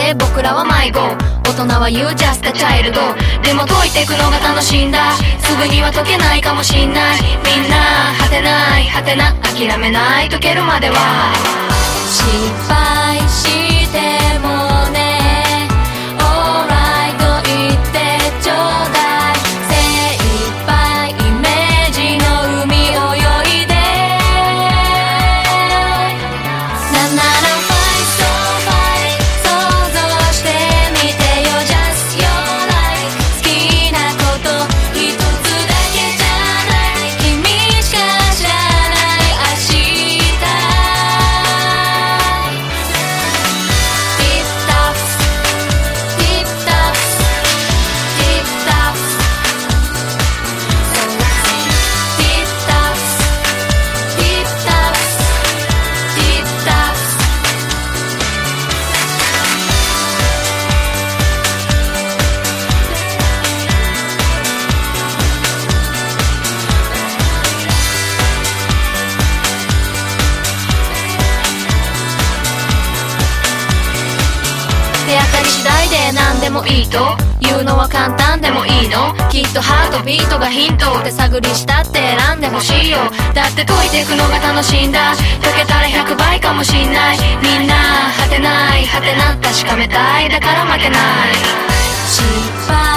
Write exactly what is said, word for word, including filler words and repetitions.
って僕らは迷子、大人は言う just a child。 でも解いてくのが楽しいんだ。すぐには解けないかもしんない。みんな果てない果てな諦めない、解けるまでは。失敗してもね Alright と言ってちょうだい。精一杯イメージの海泳いで、なんならファイトファイト想像してみてよ Just your life。 好きなこと一つだけじゃない、君しか知らない明日。手当たり次第で何でもいいと言うのは簡単でもいいの。きっとハートビートがヒントで探りしたって選んでほしいよ。だって解いていくのが楽しいんだ。解けたらひゃくばいかもしんない。みんな果てない果てな確かめたい、だから負けない。失敗